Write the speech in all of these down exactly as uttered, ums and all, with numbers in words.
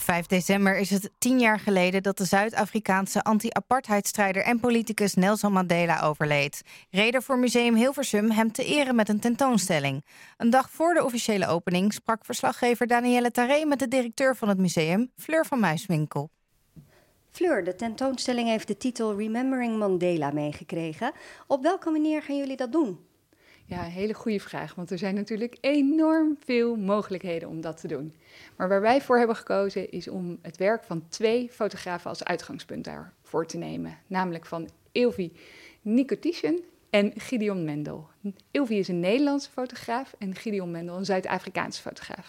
vijf december is het tien jaar geleden dat de Zuid-Afrikaanse anti-apartheidstrijder en politicus Nelson Mandela overleed. Reden voor Museum Hilversum hem te eren met een tentoonstelling. Een dag voor de officiële opening sprak verslaggever Danielle Taré met de directeur van het museum, Fleur van Muiswinkel. Fleur, de tentoonstelling heeft de titel Remembering Mandela meegekregen. Op welke manier gaan jullie dat doen? Ja, een hele goede vraag, want er zijn natuurlijk enorm veel mogelijkheden om dat te doen. Maar waar wij voor hebben gekozen is om het werk van twee fotografen als uitgangspunt daarvoor te nemen. Namelijk van Ilvi Nikotischen en Gideon Mendel. Ilvi is een Nederlandse fotograaf en Gideon Mendel een Zuid-Afrikaanse fotograaf.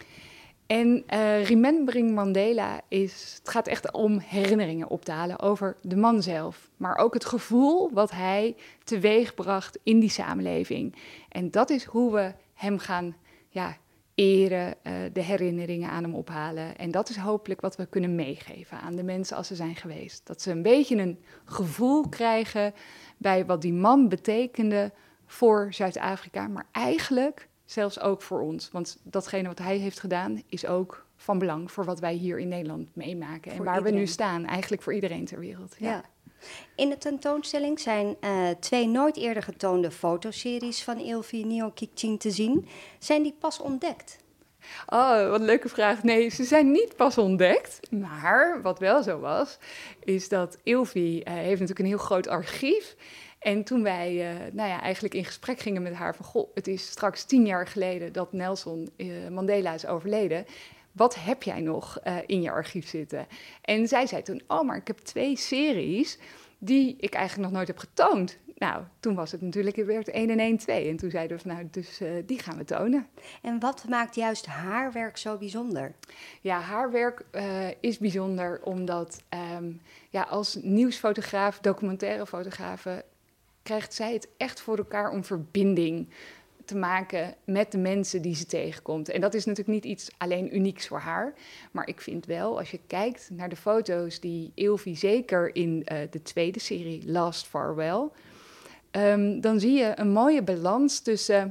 En uh, Remembering Mandela is, het gaat echt om herinneringen op te halen over de man zelf. Maar ook het gevoel wat hij teweegbracht in die samenleving. En dat is hoe we hem gaan ja, eren, uh, de herinneringen aan hem ophalen. En dat is hopelijk wat we kunnen meegeven aan de mensen als ze zijn geweest. Dat ze een beetje een gevoel krijgen bij wat die man betekende voor Zuid-Afrika, maar eigenlijk zelfs ook voor ons, want datgene wat hij heeft gedaan is ook van belang voor wat wij hier in Nederland meemaken. Voor en waar iedereen. we nu staan, eigenlijk voor iedereen ter wereld. Ja. Ja. In de tentoonstelling zijn uh, twee nooit eerder getoonde fotoseries van Ilvi Nikotischen te zien. Zijn die pas ontdekt? Oh, wat een leuke vraag. Nee, ze zijn niet pas ontdekt. Maar wat wel zo was, is dat Ilvi uh, heeft natuurlijk een heel groot archief. En toen wij uh, nou ja, eigenlijk in gesprek gingen met haar van, goh, het is straks tien jaar geleden dat Nelson uh, Mandela is overleden. Wat heb jij nog uh, in je archief zitten? En zij zei toen, oh, maar ik heb twee series die ik eigenlijk nog nooit heb getoond. Nou, toen was het natuurlijk weer het één en één twee. En toen zeiden we van, nou, dus uh, die gaan we tonen. En wat maakt juist haar werk zo bijzonder? Ja, haar werk uh, is bijzonder omdat um, ja, als nieuwsfotograaf, documentaire fotografen, krijgt zij het echt voor elkaar om verbinding te maken met de mensen die ze tegenkomt. En dat is natuurlijk niet iets alleen unieks voor haar. Maar ik vind wel, als je kijkt naar de foto's die Ilvi, zeker in uh, de tweede serie Last Farewell, um, dan zie je een mooie balans tussen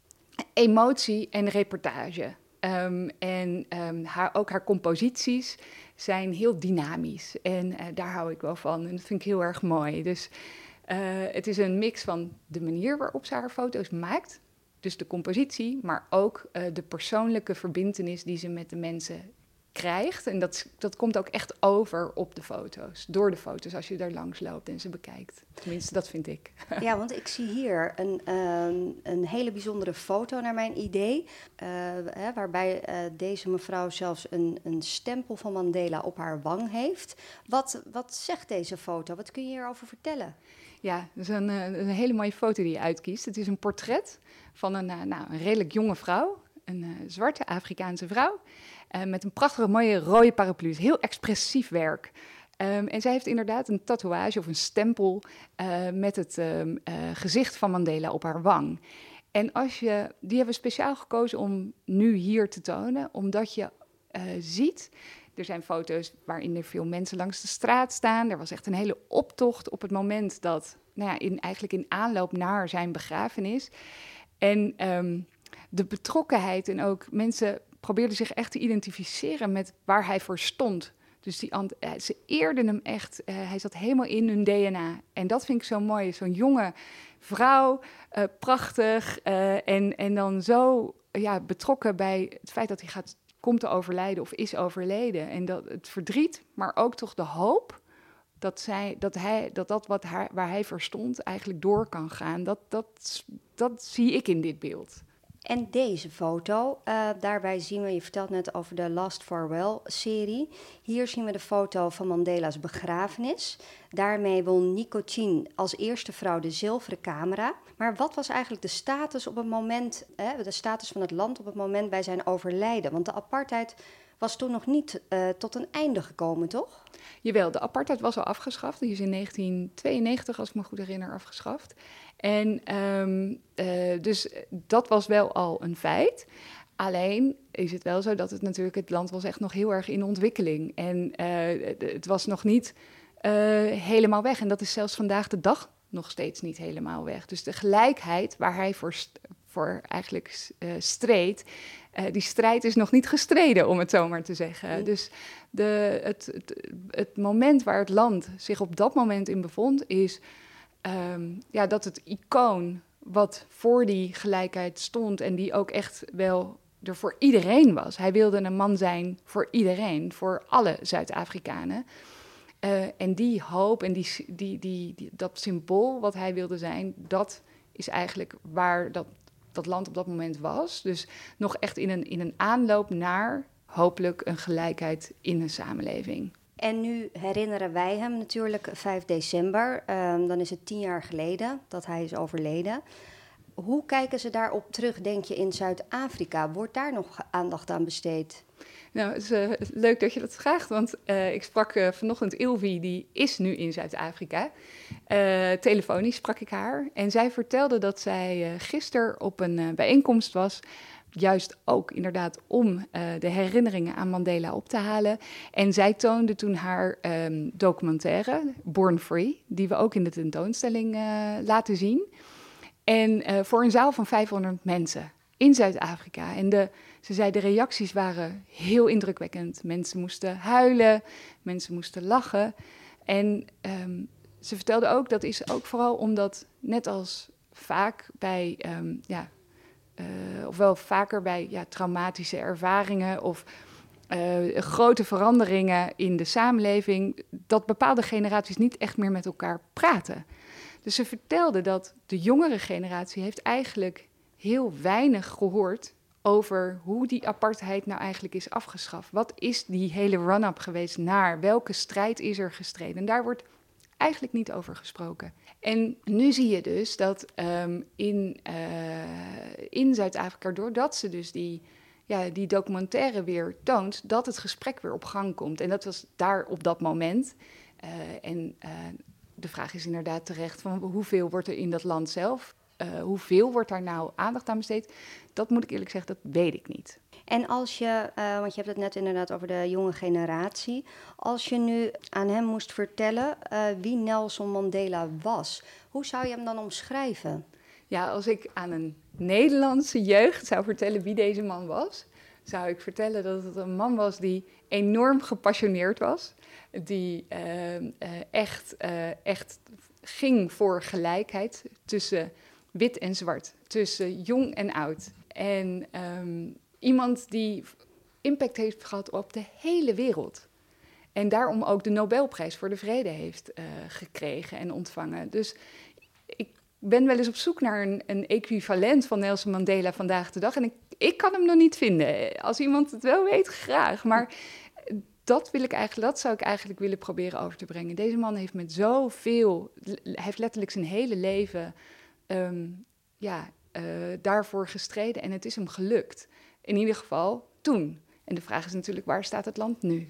emotie en reportage. Um, en um, haar, ook haar composities zijn heel dynamisch. En uh, daar hou ik wel van. En dat vind ik heel erg mooi. Dus Uh, het is een mix van de manier waarop ze haar foto's maakt, dus de compositie, maar ook uh, de persoonlijke verbintenis die ze met de mensen krijgt. En dat, dat komt ook echt over op de foto's, door de foto's als je daar langs loopt en ze bekijkt. Tenminste, dat vind ik. Ja, want ik zie hier een, um, een hele bijzondere foto naar mijn idee, uh, hè, waarbij uh, deze mevrouw zelfs een, een stempel van Mandela op haar wang heeft. Wat, wat zegt deze foto? Wat kun je hierover vertellen? Ja, dat is een, een hele mooie foto die je uitkiest. Het is een portret van een, nou, een redelijk jonge vrouw, een uh, zwarte Afrikaanse vrouw, uh, met een prachtige mooie rode paraplu. Heel expressief werk. Um, en zij heeft inderdaad een tatoeage of een stempel uh, met het um, uh, gezicht van Mandela op haar wang. En als je, die hebben we speciaal gekozen om nu hier te tonen, omdat je uh, ziet, er zijn foto's waarin er veel mensen langs de straat staan. Er was echt een hele optocht op het moment dat, nou ja, in, eigenlijk in aanloop naar zijn begrafenis. En um, de betrokkenheid en ook mensen probeerden zich echt te identificeren met waar hij voor stond. Dus die, ze eerden hem echt, uh, hij zat helemaal in hun D N A. En dat vind ik zo mooi, zo'n jonge vrouw, uh, prachtig. Uh, en, en dan zo ja, betrokken bij het feit dat hij gaat, komt te overlijden of is overleden. En dat het verdriet, maar ook toch de hoop dat, zij, dat, hij, dat, dat wat haar, waar hij voor stond eigenlijk door kan gaan. Dat, dat, dat zie ik in dit beeld. En deze foto, uh, daarbij zien we, je vertelt net over de Last Farewell-serie. Hier zien we de foto van Mandela's begrafenis. Daarmee won Nikotischen als eerste vrouw de zilveren camera. Maar wat was eigenlijk de status op het moment, hè, de status van het land op het moment bij zijn overlijden? Want de apartheid was toen nog niet uh, tot een einde gekomen, toch? Jawel, de apartheid was al afgeschaft. Die is in negentien tweeënnegentig, als ik me goed herinner, afgeschaft. En um, uh, dus dat was wel al een feit. Alleen is het wel zo dat het natuurlijk, het land was echt nog heel erg in ontwikkeling. En uh, het was nog niet uh, helemaal weg. En dat is zelfs vandaag de dag nog steeds niet helemaal weg. Dus de gelijkheid waar hij voor, voor eigenlijk uh, streed, Uh, die strijd is nog niet gestreden, om het zo maar te zeggen. Mm. Dus de, het, het, het moment waar het land zich op dat moment in bevond, is um, ja, dat het icoon wat voor die gelijkheid stond en die ook echt wel er voor iedereen was. Hij wilde een man zijn voor iedereen, voor alle Zuid-Afrikanen. Uh, en die hoop en die, die, die, die, dat symbool wat hij wilde zijn, dat is eigenlijk waar dat, dat land op dat moment was. Dus nog echt in een, in een aanloop naar hopelijk een gelijkheid in een samenleving. En nu herinneren wij hem natuurlijk vijf december. Um, dan is het tien jaar geleden dat hij is overleden. Hoe kijken ze daarop terug, denk je, in Zuid-Afrika? Wordt daar nog aandacht aan besteed? Nou, het is uh, leuk dat je dat vraagt, want uh, ik sprak uh, vanochtend Ilvi, die is nu in Zuid-Afrika. Uh, telefonisch sprak ik haar en zij vertelde dat zij uh, gisteren op een uh, bijeenkomst was, juist ook inderdaad om uh, de herinneringen aan Mandela op te halen. En zij toonde toen haar um, documentaire, Born Free, die we ook in de tentoonstelling uh, laten zien. En uh, voor een zaal van vijfhonderd mensen in Zuid-Afrika. En de, ze zei, de reacties waren heel indrukwekkend. Mensen moesten huilen, mensen moesten lachen. En um, ze vertelde ook, dat is ook vooral omdat, net als vaak bij, um, ja, uh, ofwel vaker bij ja, traumatische ervaringen of uh, grote veranderingen in de samenleving, dat bepaalde generaties niet echt meer met elkaar praten. Dus ze vertelde dat de jongere generatie heeft eigenlijk heel weinig gehoord over hoe die apartheid nou eigenlijk is afgeschaft. Wat is die hele run-up geweest naar? Welke strijd is er gestreden? En daar wordt eigenlijk niet over gesproken. En nu zie je dus dat um, in, uh, in Zuid-Afrika, doordat ze dus die, ja, die documentaire weer toont, dat het gesprek weer op gang komt. En dat was daar op dat moment. Uh, en uh, de vraag is inderdaad terecht, van hoeveel wordt er in dat land zelf? Uh, hoeveel wordt daar nou aandacht aan besteed? Dat moet ik eerlijk zeggen, dat weet ik niet. En als je, uh, want je hebt het net inderdaad over de jonge generatie. Als je nu aan hem moest vertellen uh, wie Nelson Mandela was, hoe zou je hem dan omschrijven? Ja, als ik aan een Nederlandse jeugd zou vertellen wie deze man was, zou ik vertellen dat het een man was die enorm gepassioneerd was. Die uh, uh, echt, uh, echt ging voor gelijkheid tussen wit en zwart, tussen jong en oud. En um, iemand die impact heeft gehad op de hele wereld. En daarom ook de Nobelprijs voor de Vrede heeft uh, gekregen en ontvangen. Dus ik ben wel eens op zoek naar een, een equivalent van Nelson Mandela vandaag de dag. En ik, ik kan hem nog niet vinden. Als iemand het wel weet, graag. Maar dat, wil ik eigenlijk, dat zou ik eigenlijk willen proberen over te brengen. Deze man heeft met zoveel, hij heeft letterlijk zijn hele leven um, ja, uh, daarvoor gestreden. En het is hem gelukt. In ieder geval toen. En de vraag is natuurlijk, waar staat het land nu?